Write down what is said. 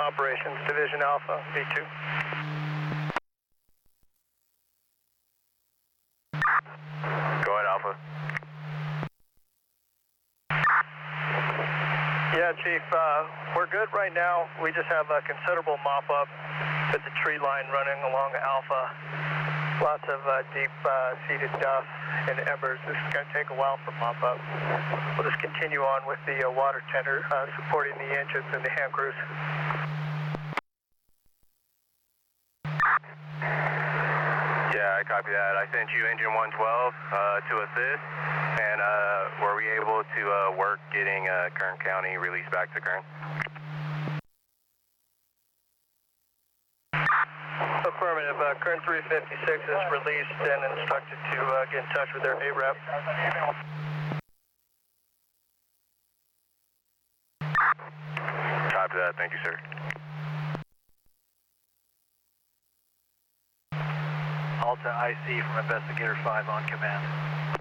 Operations Division Alpha, V2. Go ahead, Alpha. Yeah, Chief, we're good right now. We just have a considerable mop-up with the tree line running along Alpha. Lots of deep-seated dust and embers. This is going to take a while for mop-up. We'll just continue on with the water tender supporting the engines and the hand crews. Yeah, I copy that. I sent you engine 112 to assist, and were we able to work getting Kern County released back to Kern? Affirmative. Kern 356 is released and instructed to get in touch with their AREP. Copy that. Thank you, sir. Alta IC from Investigator 5 on command.